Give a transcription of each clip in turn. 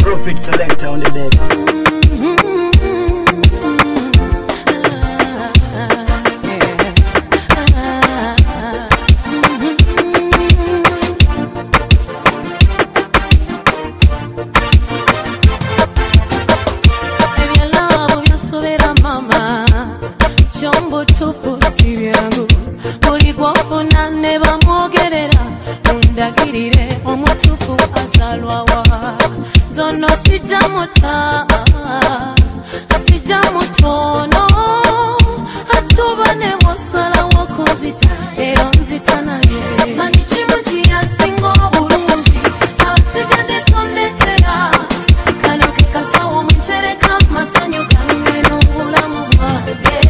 Prophet Selector on the deck. Chombo tupu si yangu Ulikuwa funa neba mwogerera Undagirire omutupu azalwawa Zono sijamota Sijamutono Atubane wasala wakozita Ero nzita na ye Manichimuti ya singo urungi Abasigade tondetera Kanoke kasawo mtereka Masanyo kangeno ulamu wade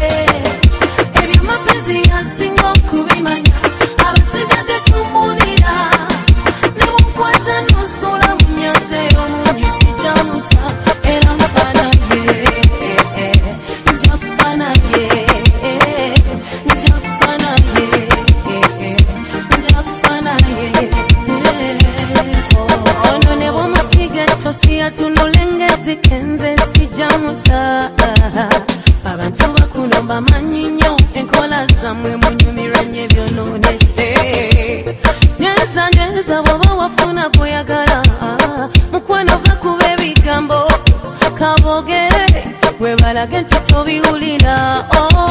tunolengezi kenze sijamuta abantu bakulomba manyinyo enkola zamwe munyumiranye byononese nyeza baba wafuna kuyagala mukwano vakube bigambo kabogere webalage nti tobiwulira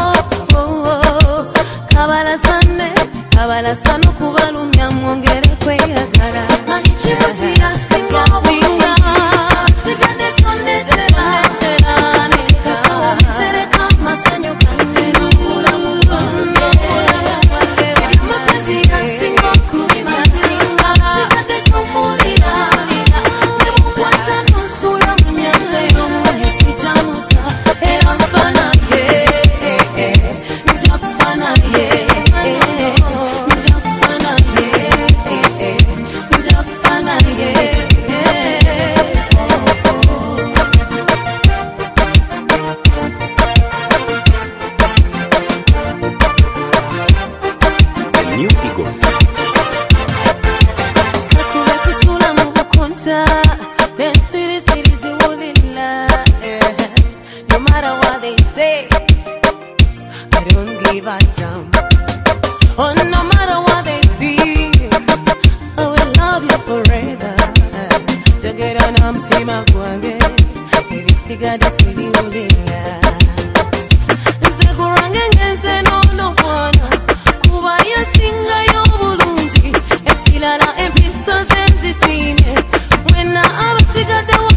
kabalasano kubalumya mwongere kweyagala manichimuti yasinga Sigade tondetera Nikasawa mtereka Masanyo kangenu ulamu wade Mapenzi ya singo kubimasinga Sigade tumulira Nemukwata nusula mnyanje Yomunye sijamuta Era mfana ye Njafana ye Njafana ye Njafana ye No matter what they say, I don't give a damn. Oh, no matter what they feel, I will love you forever. Jagera na mtima kwange, baby sigade siliulila. Nzekurange ngenze no mwana, kuba yasinga y'obulungi, etilala empisa zenzisime, mwena abasigade